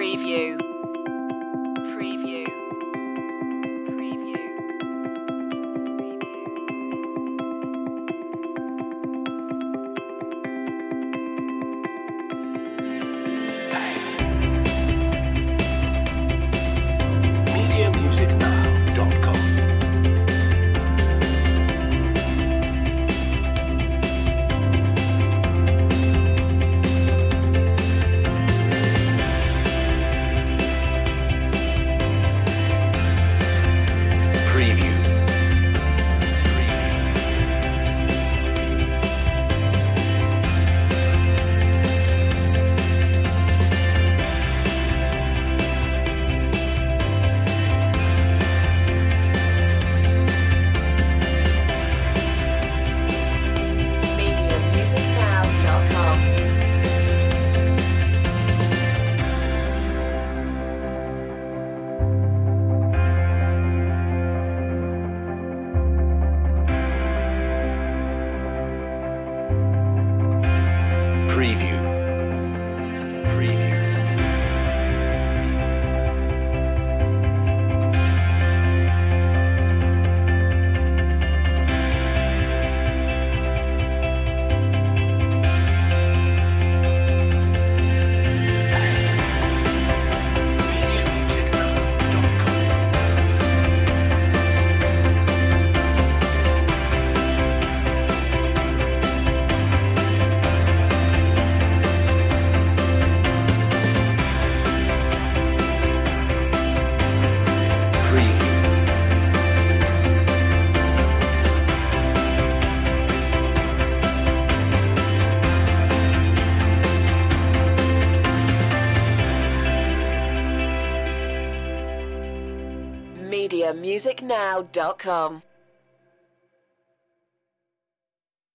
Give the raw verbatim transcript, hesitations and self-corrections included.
Preview. Preview. Preview. media music now dot com. media music now dot com. Preview. Preview. media music now dot com. Preview. media music now dot com.